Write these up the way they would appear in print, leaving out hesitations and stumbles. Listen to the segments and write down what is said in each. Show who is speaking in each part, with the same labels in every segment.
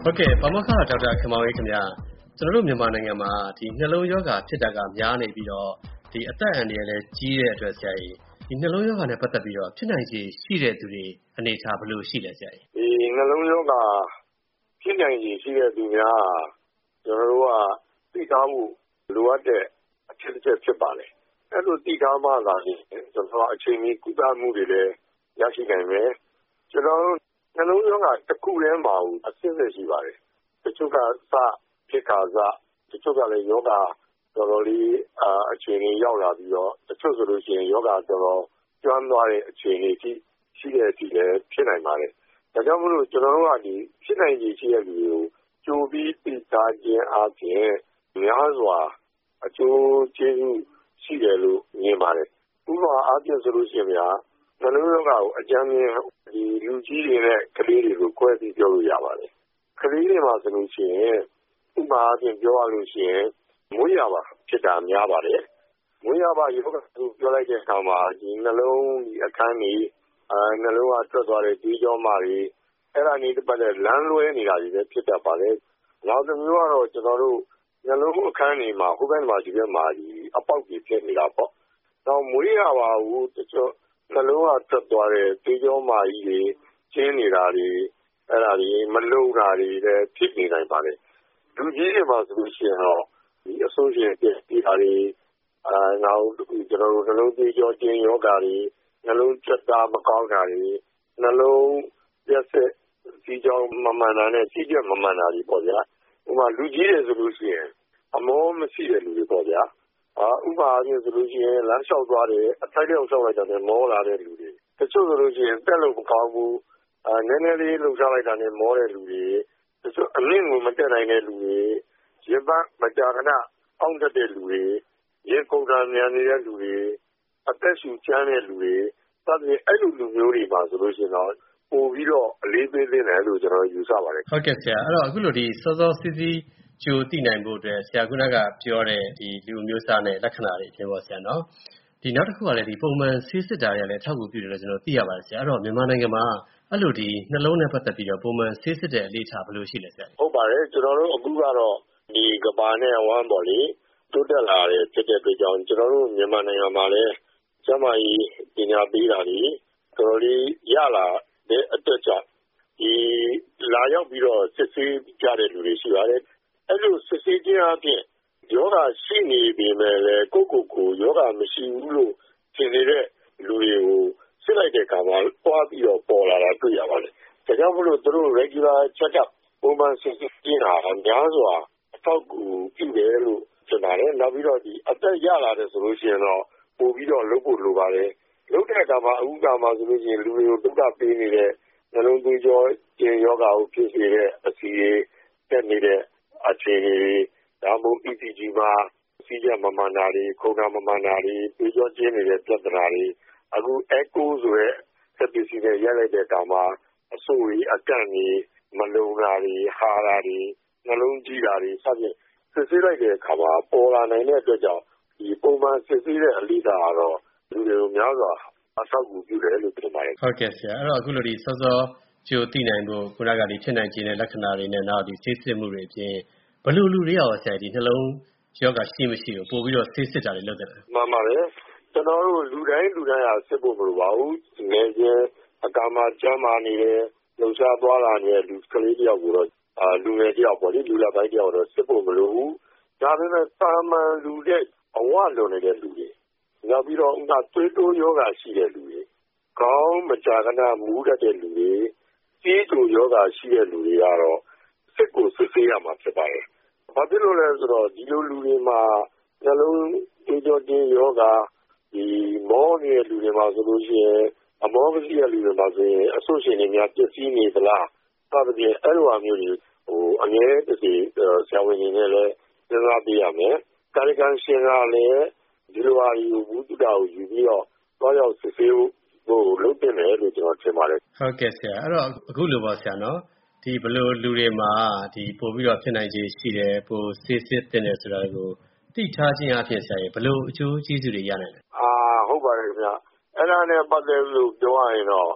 Speaker 1: ဟုတ်ကဲ့ပါမောက္ခဒေါက်တာခင်မောင်ရေးခင်ဗျာကျွန်တော်တို့မြန်မာနိုင်ငံမှာဒီနှလုံးရောဂါဖြစ်တာကများနေပြီးတော့ဒီအသက်အန္တရာယ်လည်းကြီးတဲ့အတွက်ဆရာကြီးဒီနှလုံးရောဂါနဲ့ပတ်သက်ပြီးတော့ဖြစ်နိုင်ခြေရှိတဲ့သူတွေအနေထားဘယ်လိုရှိလဲဆရာကြီး
Speaker 2: ဒီနှလုံးရောဂါဖြစ်နိုင်ခြေရှိတဲ့သူများကျွန်တော်တို့ကသိထားမှုလိုအပ်တဲ့အဖြစ်အပျက်ဖြစ်ပါလေအဲ့လိုသိထားမှသာကျွန်တော်အချိန်ကြီးကုသမှုတွေလည်းရရှိနိုင်မယ်ကျွန်တော်နှလုံးရောဂါတစ်ခုတည်းမှာအဆင့်ဆင့်ရှိပါတယ်တချို့ကစဖြစ်ခါစတချို့ကလည်းယောဂတော်တော်လေးအခြေအနေရောက်လာပြီးတော့တချို့ဆိုလို့ရှိရင်ယောဂတော်တော်ကျွမ်းသွားတဲ့အခြေအနေကြီးရှိတဲ့အထိလည်းဖြစ်နိုင်ပါတယ်ဒါကြောင့်မို့လို့ကျွန်တော်တို့ကဒီဖြစ်နိုင်ခြေရှိတဲ့လူတွေကိုကြိုပြီးသိထားခြင်းအပြင်များစွာအကျိုးကျေးဇူးရှိတယ်လို့မြင်ပါတယ်ဥပမာအားဖြင့်ဆိုလို့ရှိရင်များနှလုံးရောဂါကိုအကြမ်းမြင်ဒီလူကြီးတွေနဲ့ကလေးတွေကိုခွဲပြီးပြောလို့ရပါတယ်ကလေးတွေမှာဆိုလို့ရှိရင်ဥပမာအားဖြင့်ပြောရလို့ရှိရင်မွေးရပါဖြစ်တာများပါတယ်မွေးရပါယောဂကိုပြောလိုက်တဲ့အခါမှာဒီနှလုံးဒီအခန်းကြီးနှလုံးကထွက်သွားတဲ့ဒီးကြောမတွေအဲ့ဒါနေတစ်ပတ်နဲ့လမ်းလွဲနေတာတွေပဲဖြစ်တတ်ပါတယ်နောက်တစ်မျိုးကတော့ကျွန်တော်တို့နှလုံးအခန်းကြီးမှာဟိုဘက်မှာဒီဘက်မှာဒီအပေါက်ကြီးဖြစ်နေတာပေါ့တော့မွေးရပါဘူးတချို့နှလုံးကထွက်သွားတဲ့ဒီးကြောမကြီးတွေကျင်းနေတာတွေအဲ့ဒါတွေမလုံတာတွေလည်းဖြစ်နေနိုင်ပါတယ်လူကြီးတွေမှာဆိုလို့ရှိရင်တော့ဒီအဆိုးရှင်ဒီဟာတွေနောက်ကျွန်တော်တို့နှလုံးသွေးကြောကျင်းယောဂါတွေနှလုံးချက်သားမကောင်းတာတွေနှလုံးရက်ဆက်စီကြောင်းမမှန်တာနဲ့စီးကျက်မမှန်တာတွေပေါ့ဗျာဥပမာလူကြီးတွေဆိုလို့ရှိရင်အမောမရှိတဲ့လူတွေပေါ့ဗျာဥပမာအပြင်ဆိုလို့ရှိရင်လမ်းလျှောက်သွားတယ်အထိုက်တောင်လျှောက်လိုက်တာနဲ့မောလာတဲ့လူတွေတချို့ဆိုလို့ရှိရင်တက်လို့မကောင်းဘူးနည်းနည်းလေးလှုပ်ရှားလိုက်တာနဲ့မောတဲ့လူတွေတချို့အမြင့်ကိုမတက်နိုင်တဲ့လူတွေရေပန်းမကြာခဏအောင့်တတ်တဲ့လူတွေရေကုန်တာမြန်နေတဲ့လူတွေအသက်ရှူချမ်းတဲ့လူတွေသတ်ပြီးအဲ့လိုလူမျိုးတွေပါဆိုလို့ရှိရင်တော့ပို့ပြီးတော့အလေးပေးသင့်တယ်လို့ကျွန်တော်ယူဆပါတယ်
Speaker 1: ဟုတ်ကဲ့ဆရာအဲ့တော့အခုလိုဒီစောစောစီးစီးကြိုသိနိုင်ဖို့အတွက်ဆရာခုနကပြောတဲ့ဒီလူမျိုးစားနဲ့လက္ခဏာတွေဖြစ်ပါဆရာနော်ဒီနောက်တစ်ခုကလည်းဒီပုံမှန်ဆေးစစ်တာတွေလည်းထောက်ကူပြုတယ်လို့ကျွန်တော်သိရပါတယ်ဆရာအဲ့တော့မြန်မာနိုင်ငံမှာအဲ့လိုဒီနှလုံးနဲ့ပတ်သက်ပြီးတော့ပုံမှန်ဆေးစစ်တဲ့အနေအထားဘယ်လိုရှိလဲဆရာ
Speaker 2: ဟုတ်ပါတယ်ကျွန်တော်တို့အခုကတော့ဒီကဘာနဲ့ဝမ်းပေါ့လေတိုးတက်လာတဲ့ဖြစ်တဲ့အတွက်ကြောင့်ကျွန်တော်တို့မြန်မာနိုင်ငံမှာလည်းကျန်းမာရေးပညာပေးတာတွေတော်တော်လေးရလာတဲ့အတွက်ကြောင့်ဒီလာရောက်ပြီးတော့စစ်ဆေးကြတဲ့လူတွေရှိပါတယ်အဲ့လိုစစ်ဆေးခြင်းအပြင်ယောဂရှိနေပေမဲ့လည်းကိုယောဂမရှိဘူးလို့ထင်နေတဲ့လူတွေကိုစစ်လိုက်တဲ့အခါမှာပွားပြီးတော့ပေါ်လာတာတွေ့ရပါတယ်ဒါကြောင့်မလို့သူတို့ regular check up ပုံမှန်စစ်ဆေးခြင်းဟာများစွာအထောက်အကူပြုတယ်လို့ကျွန်တော်လည်းနောက်ပြီးတော့ဒီအသက်ရလာတယ်ဆိုလို့ရှိရင်တော့ပို့ပြီးတော့လုပ်ဖို့လိုပါတယ်လုပ်တဲ့အခါမှာအခုကမှဆိုလို့ရှိရင်လူတွေကိုဒုက္ခပေးနေတဲ့နှလုံးသွေးကြောကျဉ်ယောဂါကိုဖြစ်စေတဲ့အစီအတက်နေတဲ့အခြေအနေဒါမှမဟုတ် ECG မှာစီးကျမမှန်တာတွေခုန်တာမမှန်တာတွေသွေးကြောကျဉ်နေတဲ့ပြဿနာတွေအခု echo ဆိုတဲ့စက်ပစ္စည်းနဲ့ရိုက်လိုက်တဲ့အခါမှာအဆိုးကြီးအကန့်ကြီးမလုံတာတွေဟာတာတွေနှလုံးကြီးတာတွေစသဖြင့်စစ်ဆေးလိုက်တဲ့အခါမှာပေါ်လာနိုင်တဲ့အတွက်ကြောင့်ဒီပုံမှန်စစ်ဆေးတဲ့အလေးသာကတော့လူတွေကိုများစွာအထောက်အကူပြုတယ်လို့ပြောပါတယ်
Speaker 1: ဟုတ်ကဲ့ဆရာအဲ့တော့အခုလိုဒီစောစောကြိုသိနိုင်ဖို့ခုနကဒီဖြစ်နိုင်ခြေတဲ့လက္ခဏာတွေနဲ့နောက်ဒီဆေးစစ်မှုတွေအပြင်ဘယ်လိုလူတွေရောဆရာဒီနှလုံးယောဂရှိမရှိကိုပို့ပြီးတော့ဆေးစစ်တာတွေလုပ်တယ်
Speaker 2: မှန်ပါတယ်ကျွန်တော်တို့လူတိုင်းဟာစစ်ဖို့မလိုပါဘူးငယ်ချင်းအကာမကျမ်းမာနေတယ်လှုပ်ရှားသွားလာနေတဲ့လူကလေးတယောက်ကိုတော့လူငယ်တယောက်ပေါ့လေလူလက်ပိုင်းတယောက်တော့စစ်ဖို့မလိုဘူးဒါပေမဲ့သာမန်လူတဲ့အဝလွန်နေတဲ့လူတွေနောက်ပြီးတော့သွေးတိုးယောဂရှိတဲ့လူတွေခေါင်းမကြာခဏမူးတတ်တဲ့လူတွေကြီးတူယောဂရှိတဲ့လူတွေကတော့စစ်ကိုစစ်ဆေးရမှာဖြစ်ပါတယ်ဘာဖြစ်လို့လဲဆိုတော့ဒီလိုလူတွေမှာနှလုံးသွေးကြောတင်းယောဂဒီမောနေတဲ့လူတွေမှာဆိုလို့ရှိရင်အမောမရှိတဲ့လူတွေမှာဆိုရင်အဆိုးရှင်တွေများပြည့်စည်နေသလားစသဖြင့်အဲ့လိုအမျိုးတွေအငယ်တစီဆရာဝန်ကြီးနဲ့လည်းစဉ်းစားပြရမယ်ကာယကံရှင်ကလည်းဒီလိုဟာယူဘူးတူတာကိုယူပြီးတော့တော့ရောက်စစ်ဆေးဖို့လုပ်တင်တယ်လို့ကျွန်တော်ထင်ပါတယ်
Speaker 1: ဟုတ်ကဲ့ဆရာအဲ့တော့အခုလိုပါဆရာနော်ဒီဘလို့လူတွေမှာဒီပို့ပြီးတော့ဖြစ်နိုင်ခြေရှိတယ်ပို့စစ်တင်တယ်ဆိုတာကိုသိထားခြင်းအဖြစ်ဆရာဘလို့အကျိုးကျေးဇူးတွေရနိုင်လဲ
Speaker 2: ဟုတ်ပါတယ်ခင်ဗျအဲ့ဒါနဲ့ပတ်သက်လို့ပြောရရင်တော့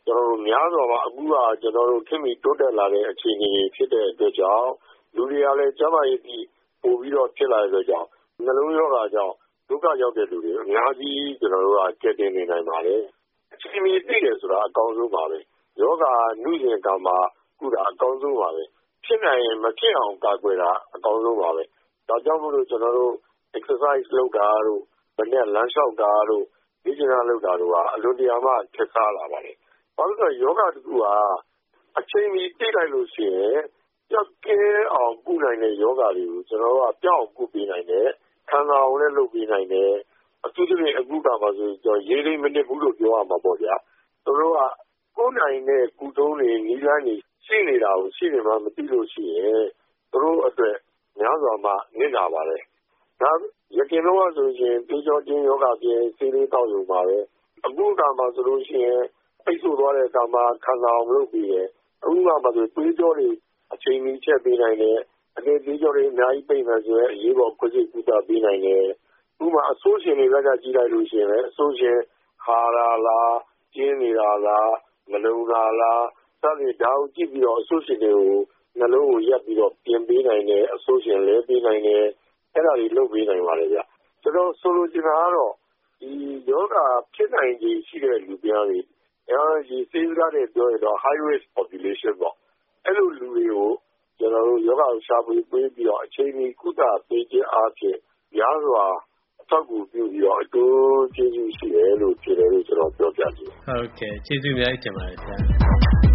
Speaker 2: ကျွန်တော်တို့များစွာမှာအခုကကျွန်တော်တို့ခင်မီတိုးတက်လာတဲ့အခြေအနေဖြစ်တဲ့အတွက်ကြောင့်လူတွေကလည်းကျန်းမာရေးပြီးပို့ပြီးတော့ဖြစ်လာတဲ့အတွက်ကြောင့်နှလုံးရောဂါကြောင့်ဒုက္ခရောက်တဲ့လူတွေအများကြီးကျွန်တော်တို့ကကြက်တင်နေနိုင်ပါတယ်အချိန်မီသိတယ်ဆိုတာအကောင်းဆုံးပါပဲယောဂနှုရင်ကမှာကုတာအကောင်းဆုံးပါပဲဖြစ်နိုင်ရင်မဖြစ်အောင်ကာကွယ်တာအကောင်းဆုံးပါပဲဒါကြောင့်မို့လို့ကျွန်တော်တို့ exercise လုပ်တာတို့မနေ့လမ်းလျှောက်တာတို့ဒီကျနာလုပ်တာတို့ကအလွန်တရာမှထက်ရှားလာပါတယ်ဘာလို့လဲယောဂတခုကအချိန်မီသိလိုက်လို့ရှိရင်ကြောက်ကဲအောင်ကုနိုင်တဲ့ယောဂတွေကိုကျွန်တော်တို့ကပြောင်းကုပေးနိုင်တယ်ခန္ဓာကိုယ်လည်းလုပ်ပေးနိုင်တယ်အထူးသဖြင့်အခုကမှဆိုကျွန်တော်ရေးလိမ့်မနစ်ဘူးလို့ပြောရမှာပေါ့ဗျာသူတို့ကကိုယ်နိုင်တဲ့ကုထုံးတွေနီးလန်းတွေရှိနေတာကိုရှိနေမှမသိလို့ရှိရင်သူတို့အတွက်များစွာမှနစ်နာပါတယ်ဒါရခင်တော့ဆိုရင်တေချောတင်းယောဂပြင်စေးလေးတောက်ယူပါပဲအခုကမှဆိုလို့ရှိရင်ပိတ်ဆို့သွားတဲ့အခါမှာခန္ဓာအောင်လုပ်ပြီးတယ်အခုကမှဆိုတွေးကြောတွေအချိန်ကြီးချက်ပေးနိုင်တယ်အနေသေးကြောတွေအများကြီးပိတ်မှဆိုရင်အရေးပေါ်ခွင့်ပြုကုသပေးနိုင်တယ်ဥပမာအဆိုးရှင်တွေကကြည့်လိုက်လို့ရှိရင်လည်းအဆိုးရှင်ဟာရာလားကျင်းနေတာလားမလုံတာလားစသဖြင့်ဒါကိုကြည့်ပြီးတော့အဆိုးရှင်တွေကိုနှလုံးကိုရက်ပြီးတော့ပြင်ပေးနိုင်တယ်အဆိုးရှင်လဲပေးနိုင်တယ်အဲ့ဒါတွေလုပ်ပေးနိုင်ပါလေဗျကျွန်တော်ဆိုလိုချင်တာကတော့ဒီယောဂဖြစ်နိုင်ခြေရှိတဲ့လူများတွေဒီစေစကားတွေပြောရတော့ high risk population ပေါ့အဲ့လိုလူတွေကိုကျွန်တော်တို့ယောဂကိုရှာဖွေပေးပြီးတော့အချိန်ကြီးကုသပေးခြင်းအားဖြင့်များစွာအထောက်အကူပြုပြီးတော့အကျိုးကျေးဇူးရှိတယ်လို့ဖြစ်တယ်လို့ကျွန်တော်ပြောပြချင်တယ်
Speaker 1: ဟုတ်ကဲ့ကျေးဇူးအများကြီးတင်ပါတယ်ဆရာ